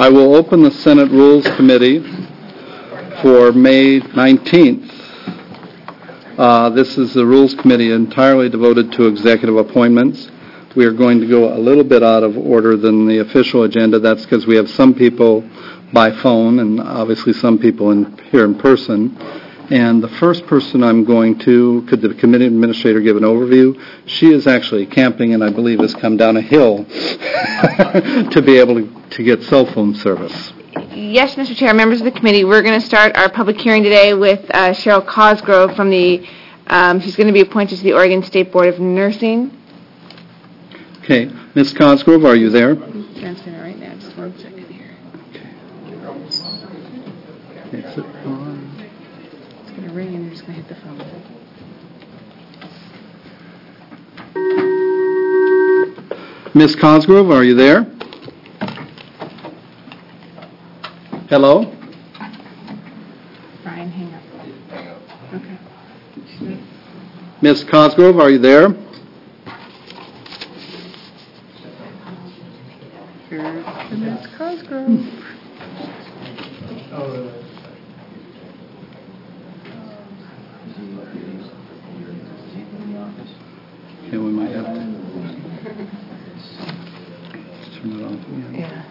I will open the Senate Rules Committee for May 19th. This is the Rules Committee entirely devoted to executive appointments. We are going to go a little bit out of order than the official agenda. That's because we have some people by phone and obviously some people here in person. And the first person I'm going to, could the committee administrator give an overview? She is actually camping and I believe has come down a hill to be able to get cell phone service. Yes, Mr. Chair, members of the committee, we're going to start our public hearing today with Cheryl Cosgrove from she's going to be appointed to the Oregon State Board of Nursing. Okay. Ms. Cosgrove, are you there? I'm transferring it right now. Just 1 second here. Okay. Is it on? It's going to ring and you're just going to hit the phone. Ms. Cosgrove, are you there? Hello? Brian, hang up. Okay. Ms. Cosgrove, are you there? Here's Ms. Cosgrove. Okay, we might have to turn it off. Yeah.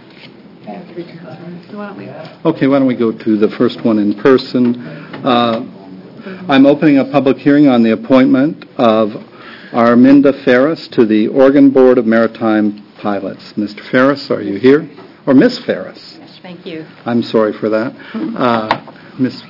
Okay, why don't we go to the first one in person. I'm opening a public hearing on the appointment of Arminda Ferris to the Oregon Board of Maritime Pilots. Mr. Ferris, are you here? Or Miss Ferris? Yes, thank you. I'm sorry for that. Miss.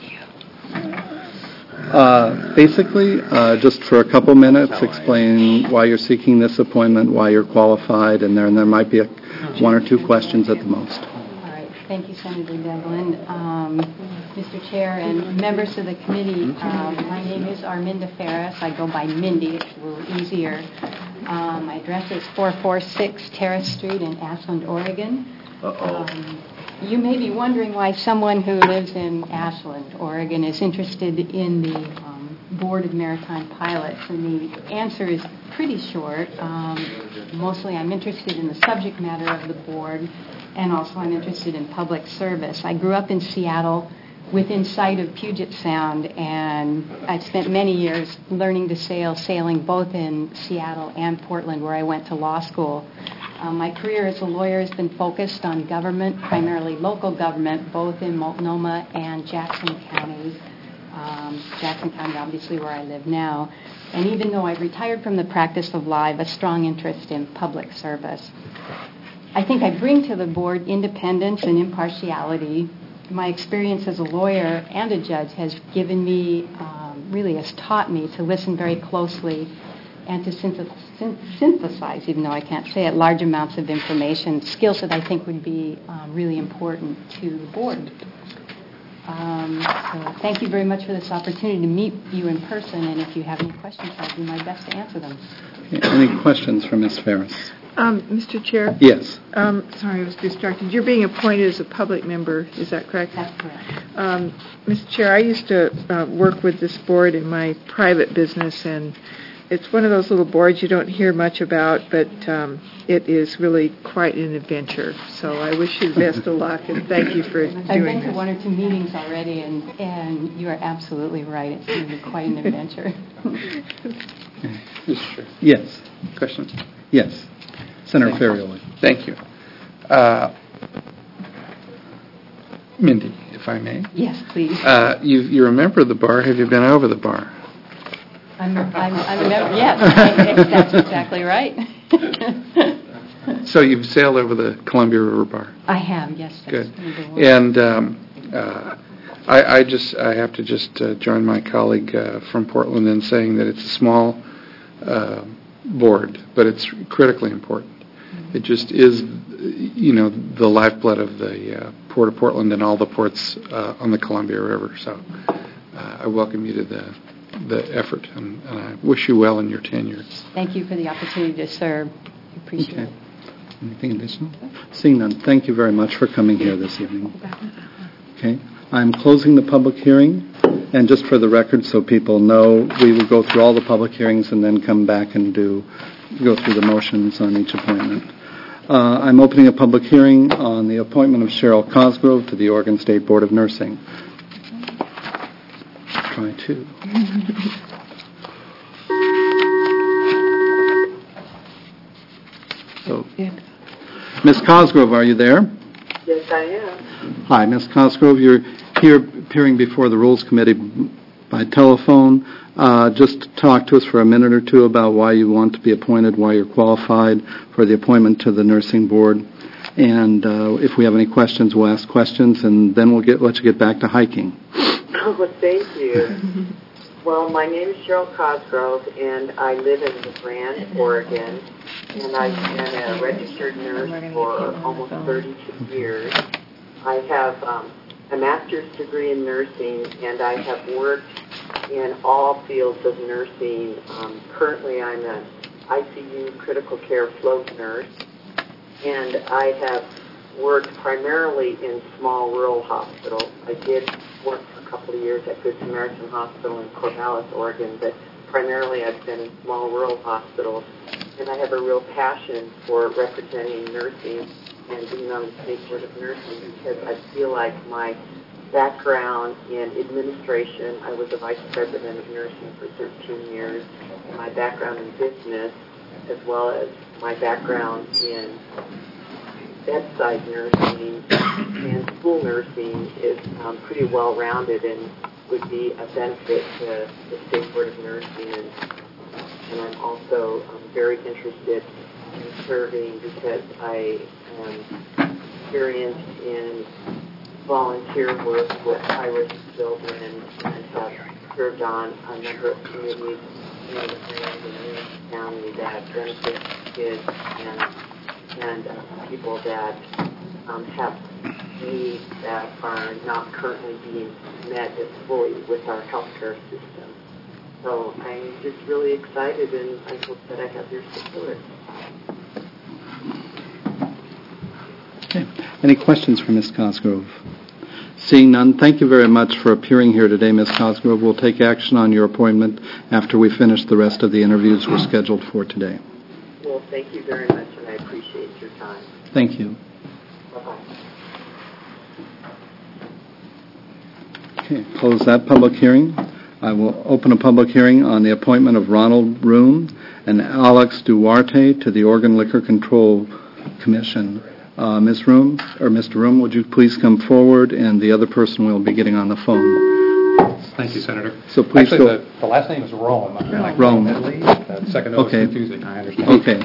Basically, just for a couple minutes, explain why you're seeking this appointment, why you're qualified, and there might be one or two questions at the most. All right. Thank you, Senator Devlin. Mr. Chair and members of the committee, my name is Arminda Ferris. I go by Mindy. It's a little easier. My address is 446 Terrace Street in Ashland, Oregon. You may be wondering why someone who lives in Ashland, Oregon, is interested in the Board of Maritime Pilots, and the answer is pretty short. Mostly I'm interested in the subject matter of the board, and also I'm interested in public service. I grew up in Seattle within sight of Puget Sound, and I've spent many years learning to sail, sailing both in Seattle and Portland, where I went to law school. My career as a lawyer has been focused on government, primarily local government, both in Multnomah and Jackson counties. Jackson County, obviously, where I live now. And even though I've retired from the practice of law, I have a strong interest in public service. I think I bring to the board independence and impartiality. My experience as a lawyer and a judge has given me, really has taught me to listen very closely and to synthesize, even though I can't say it, large amounts of information, skills that I think would be really important to the board. So thank you very much for this opportunity to meet you in person, and if you have any questions, I'll do my best to answer them. Any questions for Ms. Ferris? Mr. Chair? Yes. Sorry, I was distracted. You're being appointed as a public member, is that correct? That's correct. Mr. Chair, I used to work with this board in my private business, and it's one of those little boards you don't hear much about, but it is really quite an adventure. So I wish you the best of luck, and thank you for doing this. I've been to one or two meetings already, and you are absolutely right. It's going to be quite an adventure. Sure. Yes. Question? Yes. Senator Ferrioli. Thank you. Mindy, if I may. Yes, please. You're a member of the bar. Have you been over the bar? I'm a member. Yes, that's exactly right. So you've sailed over the Columbia River Bar. I have, yes. Good. And I have to join my colleague from Portland in saying that it's a small board, but it's critically important. Mm-hmm. It just is, the lifeblood of the Port of Portland and all the ports on the Columbia River. So I welcome you to the effort, and I wish you well in your tenure. Thank you for the opportunity to serve. I appreciate it. Anything additional? Seeing none, thank you very much for coming here this evening. Okay, I'm closing the public hearing, and just for the record so people know, we will go through all the public hearings and then come back and go through the motions on each appointment. I'm opening a public hearing on the appointment of Cheryl Cosgrove to the Oregon State Board of Nursing. Try two. So, Ms. Cosgrove, are you there? Yes, I am. Hi, Ms. Cosgrove. You're here appearing before the Rules Committee by telephone. Just talk to us for a minute or two about why you want to be appointed, why you're qualified for the appointment to the nursing board. And if we have any questions, we'll ask questions, and then we'll let you get back to hiking. Oh, thank you. Well, my name is Cheryl Cosgrove, and I live in LeGrand, Oregon, and I've been a registered nurse for almost 32 years. I have a master's degree in nursing, and I have worked in all fields of nursing. Currently, I'm an ICU critical care float nurse, and I have worked primarily in small rural hospitals. I did work for a couple of years at Good Samaritan Hospital in Corvallis, Oregon, but primarily I've been in small rural hospitals, and I have a real passion for representing nursing and being on the State Board of Nursing because I feel like my background in administration, I was a vice president of nursing for 13 years, and my background in business, as well as my background in bedside nursing and school nursing is pretty well-rounded and would be a benefit to the State Board of Nursing. And I'm also very interested in serving because I am experienced in volunteer work with high-risk children and have served on a number of committees in the Grand and Union County that benefit kids and people that have needs that are not currently being met as fully with our healthcare system. So I'm just really excited, and I hope that I have your support. Okay. Any questions for Ms. Cosgrove? Seeing none, thank you very much for appearing here today, Ms. Cosgrove. We'll take action on your appointment after we finish the rest of the interviews we're scheduled for today. Well, thank you very much, and I appreciate your time. Thank you. Bye-bye. Okay, close that public hearing. I will open a public hearing on the appointment of Ronald Room and Alex Duarte to the Oregon Liquor Control Commission. Ms. Room, or Mr. Room, would you please come forward, and the other person will be getting on the phone. Thank you, Senator. So please Actually, go. The last name is Rome. Like Rome. Italy. The second note Okay. is confusing, I understand. Okay.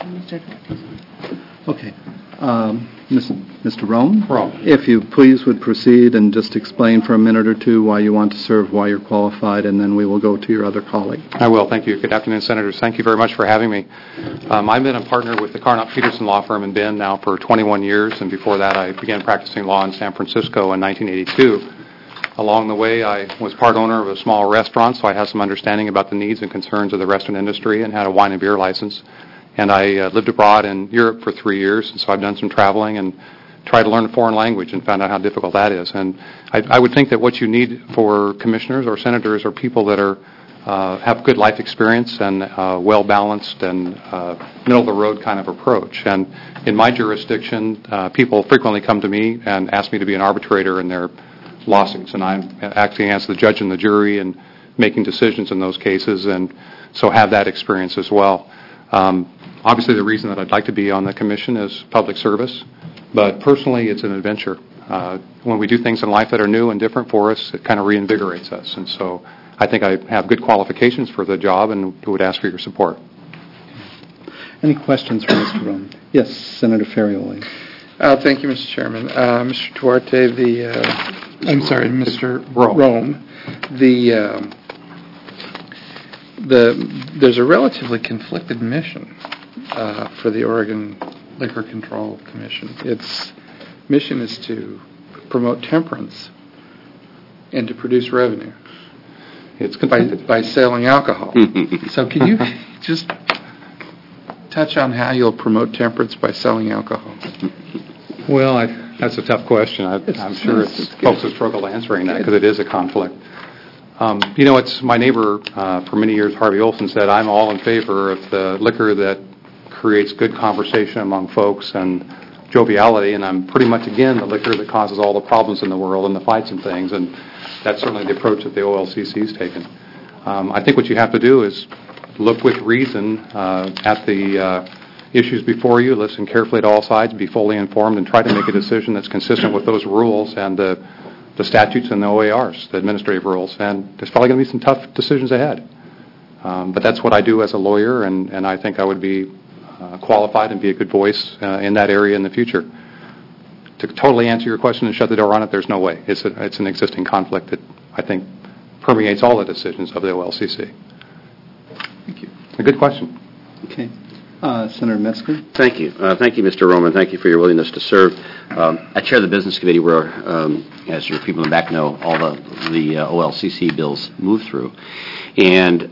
Okay. Mr. Rome? Rome. If you please would proceed and just explain for a minute or two why you want to serve, why you're qualified, and then we will go to your other colleague. I will. Thank you. Good afternoon, Senators. Thank you very much for having me. I've been a partner with the Carnot Peterson Law Firm in Bend now for 21 years, and before that I began practicing law in San Francisco in 1982. Along the way, I was part owner of a small restaurant, so I have some understanding about the needs and concerns of the restaurant industry and had a wine and beer license. And I lived abroad in Europe for 3 years, and so I've done some traveling and tried to learn a foreign language and found out how difficult that is. And I would think that what you need for commissioners or senators are people that are have good life experience and well-balanced and middle-of-the-road kind of approach. And in my jurisdiction, people frequently come to me and ask me to be an arbitrator in their lawsuits, and I'm acting as the judge and the jury and making decisions in those cases, and so have that experience as well. Obviously, the reason that I'd like to be on the commission is public service, but personally, it's an adventure. When we do things in life that are new and different for us, it kind of reinvigorates us, and so I think I have good qualifications for the job and would ask for your support. Any questions for Mr. Rome? Yes, Senator Ferrioli. Thank you, Mr. Chairman. Mr. Duarte, Mr. Rome, there's a relatively conflicted mission for the Oregon Liquor Control Commission. Its mission is to promote temperance and to produce revenue. It's conflicted. By selling alcohol. So can you just touch on how you'll promote temperance by selling alcohol? Well, that's a tough question. I'm sure folks have struggled answering that because it is a conflict. It's my neighbor for many years, Harvey Olson, said, I'm all in favor of the liquor that creates good conversation among folks and joviality, and I'm pretty much, again, the liquor that causes all the problems in the world and the fights and things, and that's certainly the approach that the OLCC's taken. I think what you have to do is look with reason at the issues before you, listen carefully to all sides, be fully informed, and try to make a decision that's consistent with those rules and the statutes and the OARs, the administrative rules. And there's probably going to be some tough decisions ahead. But that's what I do as a lawyer, and I think I would be qualified and be a good voice in that area in the future. To totally answer your question and shut the door on it, there's no way. It's an existing conflict that I think permeates all the decisions of the OLCC. Thank you. A good question. Okay. Senator Metzger. Thank you. Thank you, Mr. Roman. Thank you for your willingness to serve. I chair the Business Committee where, as your people in the back know, all the OLCC bills move through. And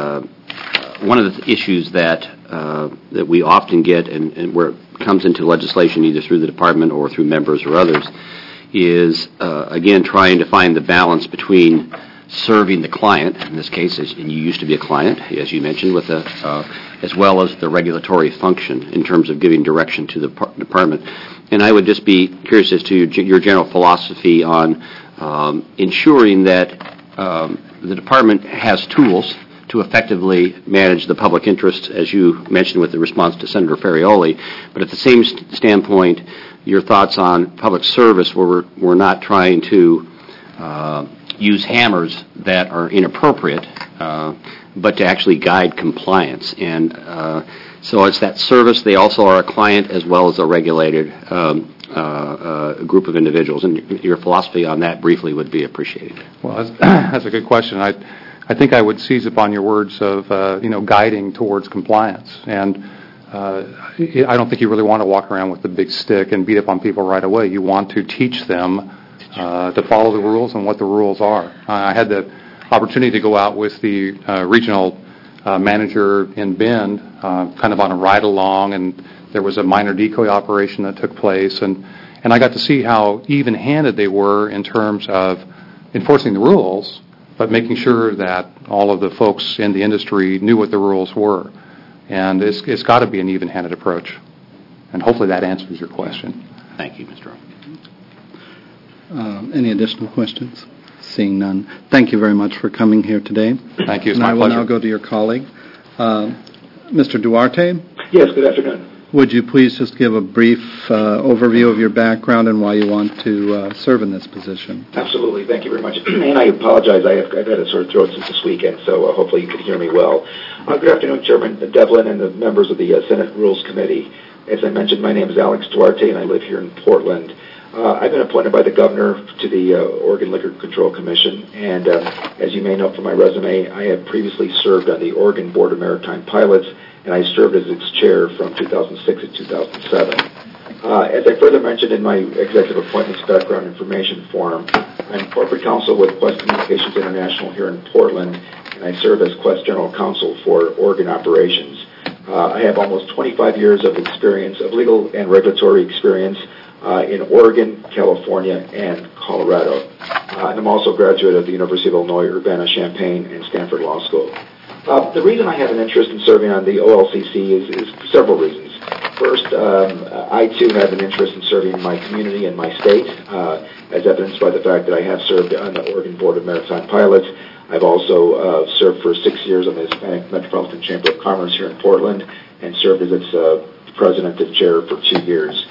one of the issues that we often get, and where it comes into legislation either through the department or through members or others, is, again, trying to find the balance between serving the client, in this case, and you used to be a client, as you mentioned, with as well as the regulatory function in terms of giving direction to the department. And I would just be curious as to your general philosophy on ensuring that the department has tools to effectively manage the public interest, as you mentioned with the response to Senator Ferrioli, but at the same standpoint, your thoughts on public service where we're not trying to use hammers that are inappropriate, but to actually guide compliance. And so it's that service. They also are a client as well as a regulated group of individuals. And your philosophy on that briefly would be appreciated. Well, that's a good question. I think I would seize upon your words of, guiding towards compliance. And I don't think you really want to walk around with the big stick and beat up on people right away. You want to teach them to follow the rules and what the rules are. I had the opportunity to go out with the regional manager in Bend, kind of on a ride-along, and there was a minor decoy operation that took place, and I got to see how even-handed they were in terms of enforcing the rules, but making sure that all of the folks in the industry knew what the rules were. And it's got to be an even-handed approach. And hopefully that answers your question. Thank you, Mr. Roman. Any additional questions? Seeing none. Thank you very much for coming here today. Thank you. It's and my I will pleasure. now go to your colleague. Mr. Duarte, Yes, good afternoon. would you please just give a brief overview of your background and why you want to serve in this position? Absolutely. Thank you very much. And I apologize. I've had a sore throat since this weekend, so hopefully you can hear me well. Good afternoon, Chairman Devlin and the members of the Senate Rules Committee. As I mentioned, my name is Alex Duarte, and I live here in Portland. I've been appointed by the governor to the Oregon Liquor Control Commission, and as you may know from my resume, I have previously served on the Oregon Board of Maritime Pilots, and I served as its chair from 2006 to 2007. As I further mentioned in my executive appointments background information form, I'm corporate counsel with Quest Communications International here in Portland, and I serve as Quest General Counsel for Oregon operations. I have almost 25 years of experience, of legal and regulatory experience, in Oregon, California, and Colorado. And I'm also a graduate of the University of Illinois, Urbana-Champaign, and Stanford Law School. The reason I have an interest in serving on the OLCC is for several reasons. First, I too have an interest in serving my community and my state, as evidenced by the fact that I have served on the Oregon Board of Maritime Pilots. I've also served for 6 years on the Hispanic Metropolitan Chamber of Commerce here in Portland and served as its president and chair for 2 years.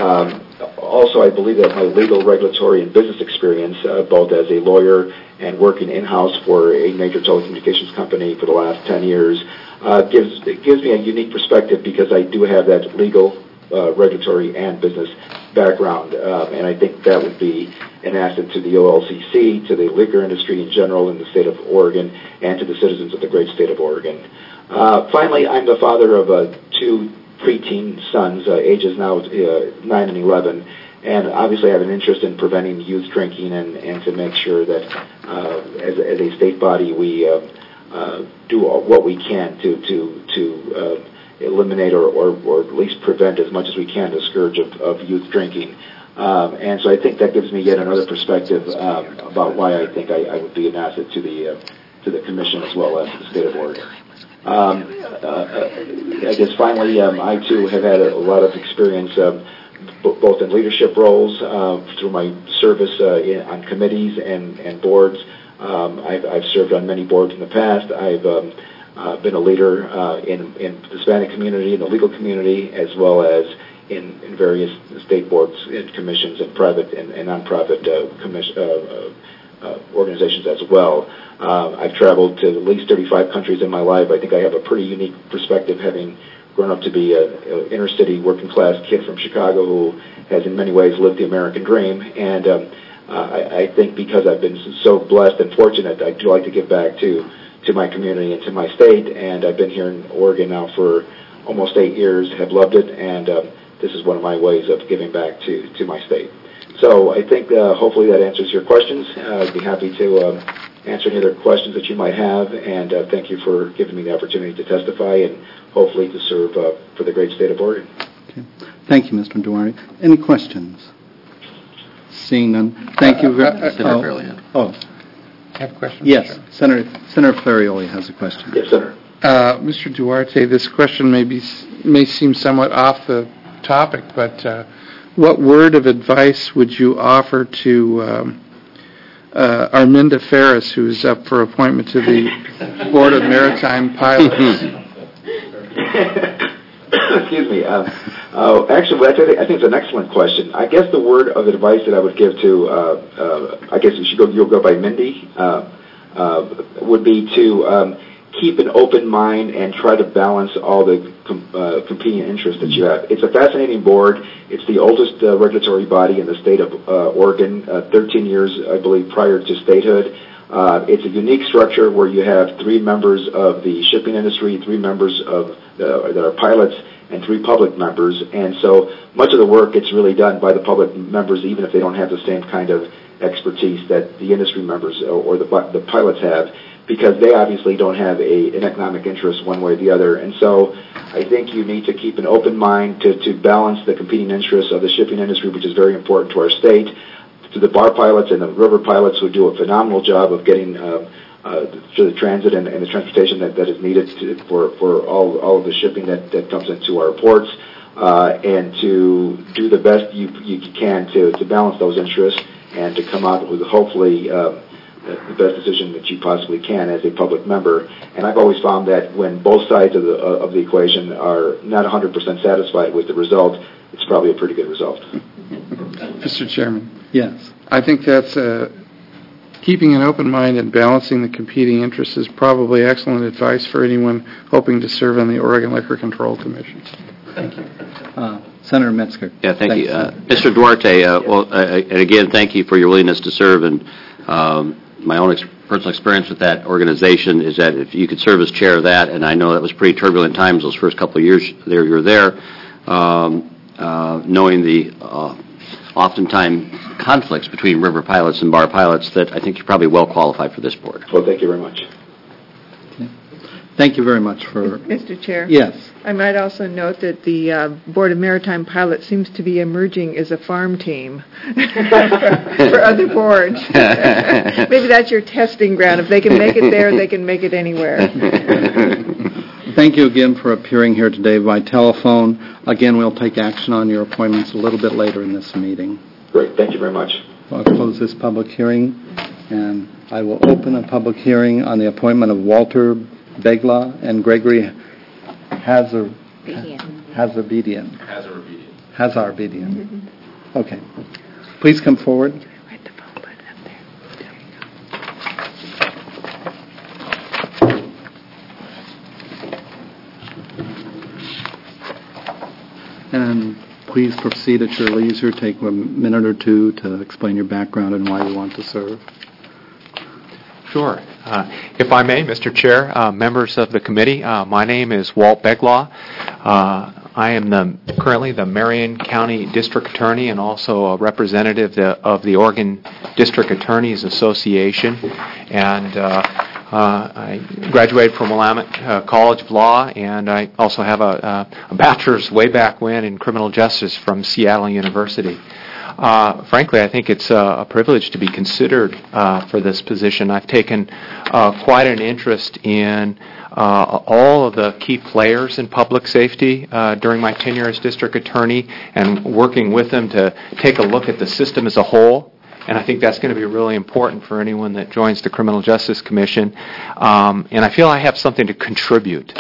Also, I believe that my legal, regulatory, and business experience, both as a lawyer and working in-house for a major telecommunications company for the last 10 years, gives me a unique perspective because I do have that legal, regulatory, and business background. And I think that would be an asset to the OLCC, to the liquor industry in general in the state of Oregon, and to the citizens of the great state of Oregon. Finally, I'm the father of 2 preteen sons, ages now 9 and 11, and obviously I have an interest in preventing youth drinking and to make sure that as a state body we do what we can to eliminate or at least prevent as much as we can the scourge of youth drinking. And so I think that gives me yet another perspective about why I think I would be an asset to the commission as well as to the state of Oregon. I guess finally, I too have had a lot of experience, both in leadership roles through my service on committees and boards. I've served on many boards in the past. I've been a leader in the Hispanic community, in the legal community, as well as in various state boards and commissions and private and nonprofit organizations as well. I've traveled to at least 35 countries in my life. I think I have a pretty unique perspective, having grown up to be an inner-city working-class kid from Chicago who has in many ways lived the American dream. And I think because I've been so blessed and fortunate, I do like to give back to my community and to my state. And I've been here in Oregon now for almost 8 years, have loved it, and this is one of my ways of giving back to my state. So I think hopefully that answers your questions. I'd be happy to answer any other questions that you might have, and thank you for giving me the opportunity to testify and hopefully to serve for the great state of Oregon. Okay. Thank you, Mr. Duarte. Any questions? Seeing none. Thank you very much. Senator Ferrioli. I have a question. Yes, Senator Ferrioli has a question. Yes, Senator. Mr. Duarte, this question may seem somewhat off the topic, but what word of advice would you offer to Arminda Ferris, who's up for appointment to the Board of Maritime Pilots? Excuse me. Actually, I think it's an excellent question. I guess the word of advice that I would give to, I guess you'll go by Mindy, would be to keep an open mind and try to balance all the competing interests that you have. It's a fascinating board. It's the oldest regulatory body in the state of Oregon, 13 years, I believe, prior to statehood. It's a unique structure where you have 3 members of the shipping industry, 3 members that are pilots, and 3 public members. And so much of the work gets really done by the public members, even if they don't have the same kind of expertise that the industry members or the pilots have, because they obviously don't have an economic interest one way or the other. And so I think you need to keep an open mind to balance the competing interests of the shipping industry, which is very important to our state, to the bar pilots and the river pilots who do a phenomenal job of getting to the transit and the transportation that is needed for all of the shipping that comes into our ports, and to do the best you can to balance those interests and to come out with hopefully the best decision that you possibly can as a public member. And I've always found that when both sides of the equation are not 100% satisfied with the result, it's probably a pretty good result. Mr. Chairman. Yes. I think that's keeping an open mind and balancing the competing interests is probably excellent advice for anyone hoping to serve on the Oregon Liquor Control Commission. Thank you. Senator Metzger. Yeah, thank you. Mr. Duarte, and again, thank you for your willingness to serve. And my own personal experience with that organization is that if you could serve as chair of that, and I know that was pretty turbulent times those first couple of years there, you were there, knowing the oftentimes conflicts between river pilots and bar pilots, that I think you're probably well qualified for this board. Well, thank you very much. Okay. Thank you very much for... Mr. Chair? Yes. I might also note that the Board of Maritime Pilots seems to be emerging as a farm team for other boards. Maybe that's your testing ground. If they can make it there, they can make it anywhere. Thank you again for appearing here today by telephone. Again, we'll take action on your appointments a little bit later in this meeting. Great. Thank you very much. I'll close this public hearing, and I will open a public hearing on the appointment of Walter Begla and Gregory Hazarbedian. Okay. Please come forward. And please proceed at your leisure. Take a minute or two to explain your background and why you want to serve. Sure. If I may, Mr. Chair, members of the committee, my name is Walt Beglaw. I am currently the Marion County District Attorney and also a representative of the Oregon District Attorneys Association. And I graduated from Willamette College of Law, and I also have a bachelor's way back when in criminal justice from Seattle University. frankly, I think it's a privilege to be considered for this position. I've taken quite an interest in all of the key players in public safety during my tenure as district attorney, and working with them to take a look at the system as a whole. And I think that's going to be really important for anyone that joins the Criminal Justice Commission. And I feel I have something to contribute.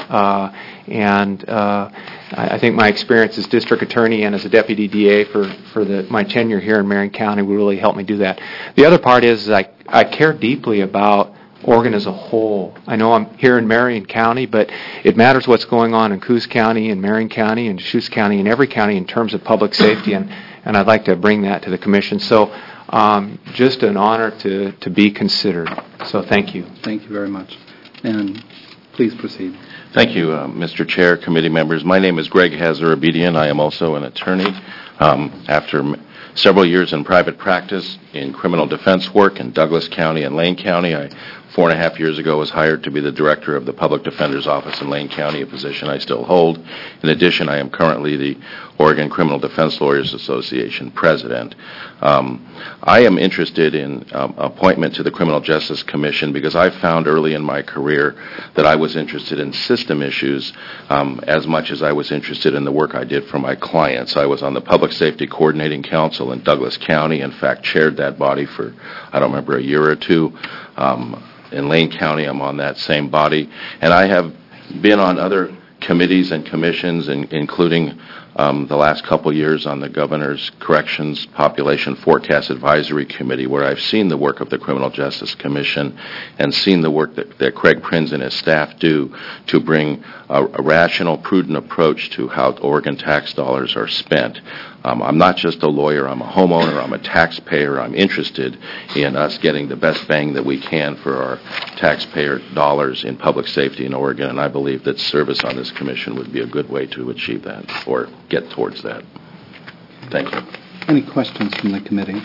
I think my experience as district attorney and as a deputy DA for my tenure here in Marion County will really help me do that. The other part is I care deeply about Oregon as a whole. I know I'm here in Marion County, but it matters what's going on in Coos County and Marion County and Deschutes County and every county in terms of public safety, and I'd like to bring that to the Commission. So just an honor to be considered. So thank you. Thank you very much. And please proceed. Thank you, Mr. Chair, committee members. My name is Greg Hazarabedian. I am also an attorney. After several years in private practice in criminal defense work in Douglas County and Lane County, 4.5 years ago was hired to be the director of the Public Defender's Office in Lane County, a position I still hold. In addition, I am currently the Oregon Criminal Defense Lawyers Association president. I am interested in appointment to the Criminal Justice Commission because I found early in my career that I was interested in system issues as much as I was interested in the work I did for my clients. I was on the Public Safety Coordinating Council in Douglas County, in fact chaired that body for, I don't remember, a year or two. In Lane County, I'm on that same body, and I have been on other committees and commissions, including the last couple years on the Governor's Corrections Population Forecast Advisory Committee, where I've seen the work of the Criminal Justice Commission and seen the work that Craig Prinz and his staff do to bring a rational, prudent approach to how Oregon tax dollars are spent. I'm not just a lawyer, I'm a homeowner, I'm a taxpayer. I'm interested in us getting the best bang that we can for our taxpayer dollars in public safety in Oregon, and I believe that service on this commission would be a good way to achieve that or get towards that. Thank you. Any questions from the committee?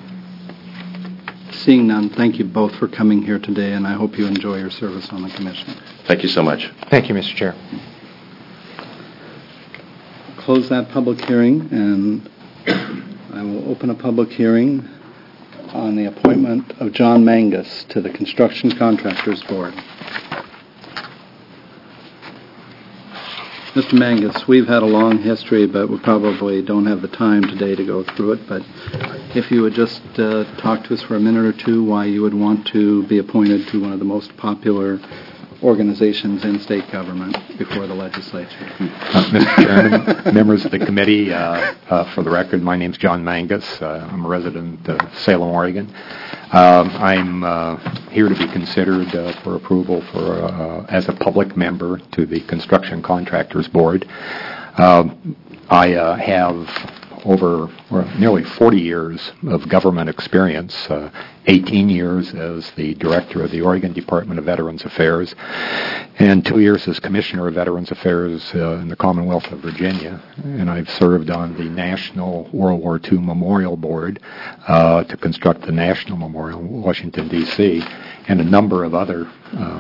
Seeing none, thank you both for coming here today, and I hope you enjoy your service on the commission. Thank you so much. Thank you, Mr. Chair. Close that public hearing, and I will open a public hearing on the appointment of John Mangus to the Construction Contractors Board. Mr. Mangus, we've had a long history, but we probably don't have the time today to go through it, but if you would just talk to us for a minute or two why you would want to be appointed to one of the most popular organizations in state government before the legislature. Mr. Chairman, members of the committee, for the record, my name's John Mangus. I'm a resident of Salem, Oregon. I'm here to be considered for approval as a public member to the Construction Contractors Board. I have over nearly 40 years of government experience, 18 years as the director of the Oregon Department of Veterans Affairs, and 2 years as Commissioner of Veterans Affairs in the Commonwealth of Virginia. And I've served on the National World War II Memorial Board to construct the National Memorial in Washington, D.C., and a number of other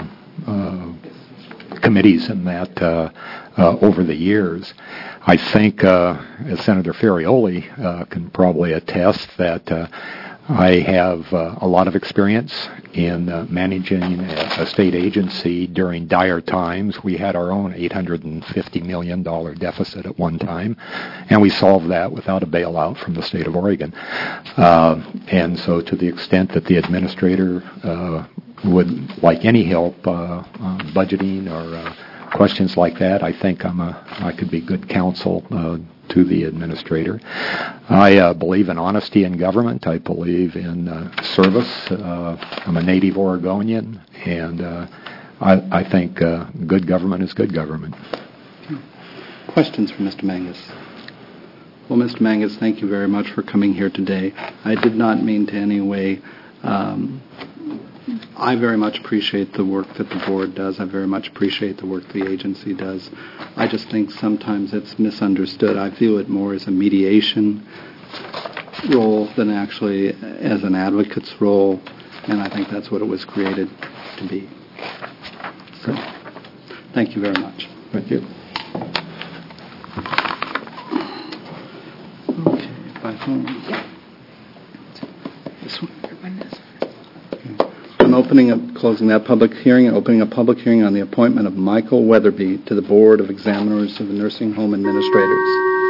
committees in that over the years. I think, as Senator Ferrioli can probably attest, that I have a lot of experience in managing a state agency during dire times. We had our own $850 million deficit at one time, and we solved that without a bailout from the state of Oregon. And so to the extent that the administrator would like any help budgeting or questions like that, I think I could be good counsel to the administrator. I believe in honesty in government. I believe in service. I'm a native Oregonian, and I think good government is good government. Questions for Mr. Mangus? Well, Mr. Mangus, thank you very much for coming here today. I did not mean to any way. I very much appreciate the work that the board does. I very much appreciate the work the agency does. I just think sometimes it's misunderstood. I view it more as a mediation role than actually as an advocate's role, and I think that's what it was created to be. So, thank you very much. Thank you. Okay, by phone. I'm closing that public hearing and opening a public hearing on the appointment of Michael Weatherby to the Board of Examiners of the Nursing Home Administrators.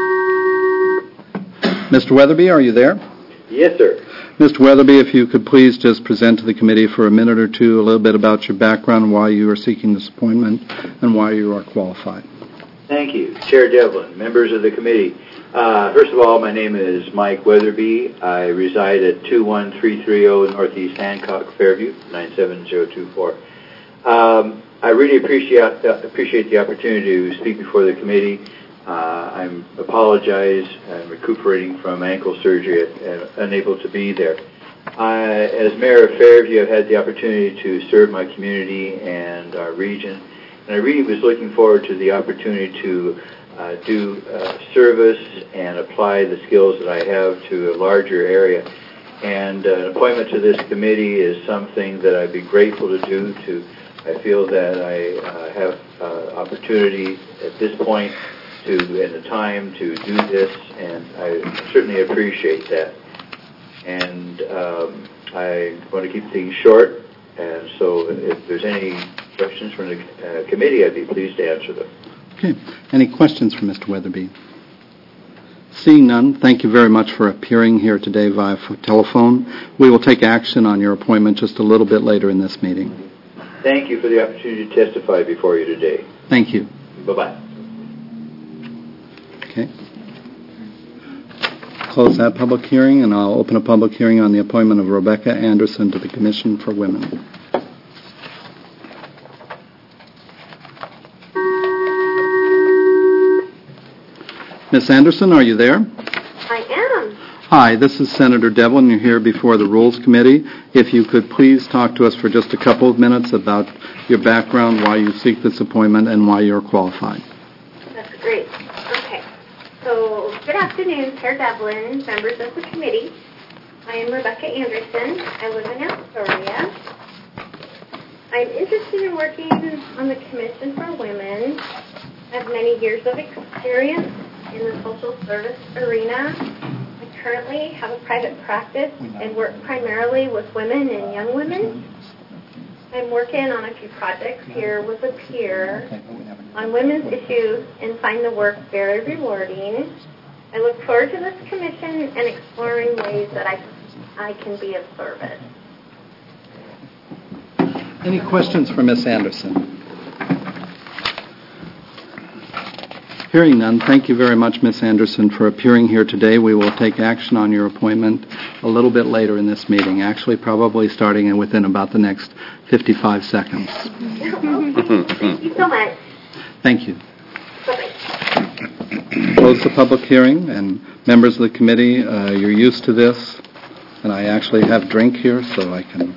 Mr. Weatherby, are you there? Yes, sir. Mr. Weatherby, if you could please just present to the committee for a minute or two a little bit about your background, why you are seeking this appointment, and why you are qualified. Thank you. Chair Devlin, members of the committee. First of all, my name is Mike Weatherby. I reside at 21330 Northeast Hancock, Fairview, 97024. I really appreciate the opportunity to speak before the committee. I apologize. I'm recuperating from ankle surgery and unable to be there. As mayor of Fairview, I've had the opportunity to serve my community and our region, and I really was looking forward to the opportunity to do service and apply the skills that I have to a larger area. And an appointment to this committee is something that I'd be grateful to do. I feel that I have opportunity at this point and the time to do this, and I certainly appreciate that. And I want to keep things short, and so if there's any questions from the committee, I'd be pleased to answer them. Okay. Any questions for Mr. Weatherby? Seeing none, thank you very much for appearing here today via telephone. We will take action on your appointment just a little bit later in this meeting. Thank you for the opportunity to testify before you today. Thank you. Bye-bye. Okay. Close that public hearing, and I'll open a public hearing on the appointment of Rebecca Anderson to the Commission for Women. Ms. Anderson, are you there? I am. Hi, this is Senator Devlin. You're here before the Rules Committee. If you could please talk to us for just a couple of minutes about your background, why you seek this appointment, and why you're qualified. That's great. Okay. So, good afternoon, Chair Devlin, members of the committee. I am Rebecca Anderson. I live in Astoria. I'm interested in working on the Commission for Women. I have many years of experience in the social service arena. I currently have a private practice and work primarily with women and young women. I'm working on a few projects here with a peer on women's issues and find the work very rewarding. I look forward to this commission and exploring ways that I can be of service. Any questions for Ms. Anderson? Hearing none, thank you very much, Ms. Anderson, for appearing here today. We will take action on your appointment a little bit later in this meeting, actually probably starting within about the next 55 seconds. Thank you so much. Thank you. Bye-bye. Close the public hearing, and members of the committee, you're used to this, and I actually have drink here, so I can...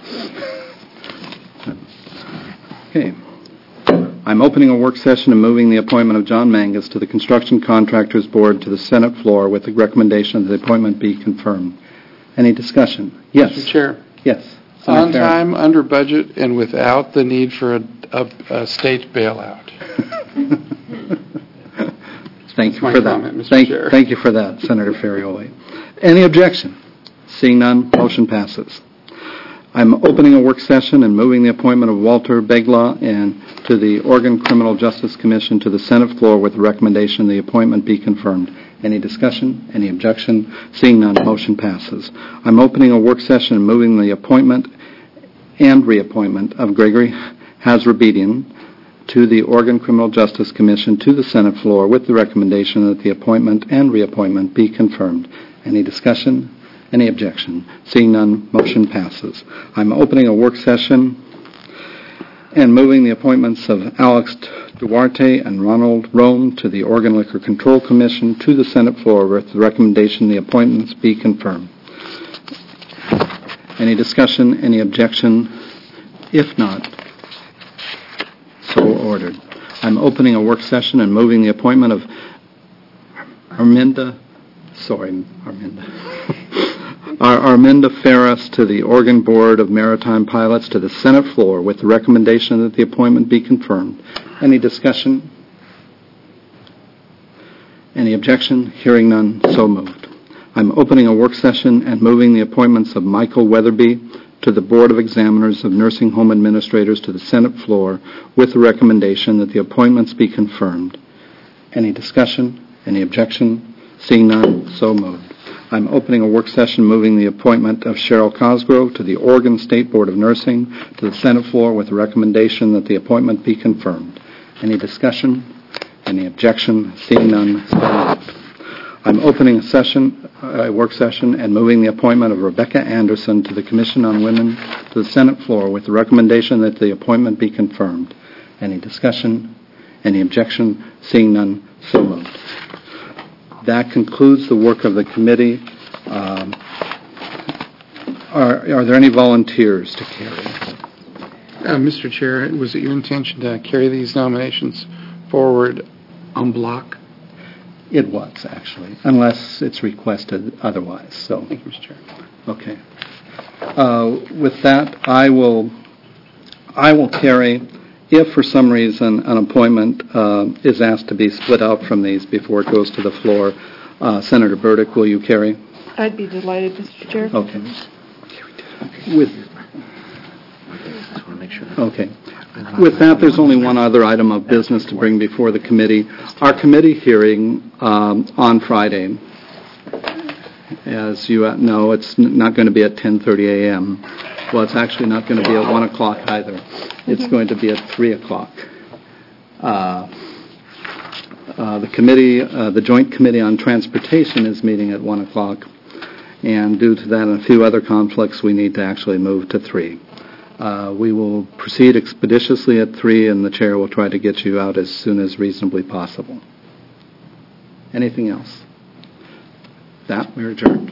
Okay. I'm opening a work session and moving the appointment of John Mangus to the Construction Contractors Board to the Senate floor with the recommendation that the appointment be confirmed. Any discussion? Yes. Mr. Chair. Yes. On time, under budget, and without the need for a state bailout. Thank you my for that. Comment, Mr. Chair. Thank you for that, Senator Ferrioli. Any objection? Seeing none, motion passes. I'm opening a work session and moving the appointment of Walter Beglaw to the Oregon Criminal Justice Commission to the Senate floor with the recommendation the appointment be confirmed. Any discussion? Any objection? Seeing none, motion passes. I'm opening a work session and moving the appointment and reappointment of Gregory Hazrabedian to the Oregon Criminal Justice Commission to the Senate floor with the recommendation that the appointment and reappointment be confirmed. Any discussion? Any objection? Seeing none, motion passes. I'm opening a work session and moving the appointments of Alex Duarte and Ronald Rome to the Oregon Liquor Control Commission to the Senate floor with the recommendation the appointments be confirmed. Any discussion? Any objection? If not, so ordered. I'm opening a work session and moving the appointment of Arminda Ferris to the Oregon Board of Maritime Pilots to the Senate floor with the recommendation that the appointment be confirmed. Any discussion? Any objection? Hearing none, so moved. I'm opening a work session and moving the appointments of Michael Weatherby to the Board of Examiners of Nursing Home Administrators to the Senate floor with the recommendation that the appointments be confirmed. Any discussion? Any objection? Seeing none, so moved. I'm opening a work session moving the appointment of Cheryl Cosgrove to the Oregon State Board of Nursing to the Senate floor with the recommendation that the appointment be confirmed. Any discussion? Any objection? Seeing none, so moved. I'm opening a work session and moving the appointment of Rebecca Anderson to the Commission on Women to the Senate floor with the recommendation that the appointment be confirmed. Any discussion? Any objection? Seeing none, so moved. That concludes the work of the committee. Are there any volunteers to carry? Mr. Chair, was it your intention to carry these nominations forward en bloc? It was, actually, unless it's requested otherwise. So, thank you, Mr. Chair. Okay. With that, I will carry. If for some reason an appointment is asked to be split out from these before it goes to the floor, Senator Burdick, will you carry? I'd be delighted, Mr. Chair. Okay. Okay. With that, there's only one other item of business to bring before the committee. Our committee hearing on Friday, as you know, it's not going to be at 10:30 a.m. Well, it's actually not going to be at 1 o'clock either. It's going to be at 3 o'clock. The committee, the Joint Committee on Transportation is meeting at 1 o'clock, and due to that and a few other conflicts, we need to actually move to 3. We will proceed expeditiously at 3, and the chair will try to get you out as soon as reasonably possible. Anything else? That, we're adjourned.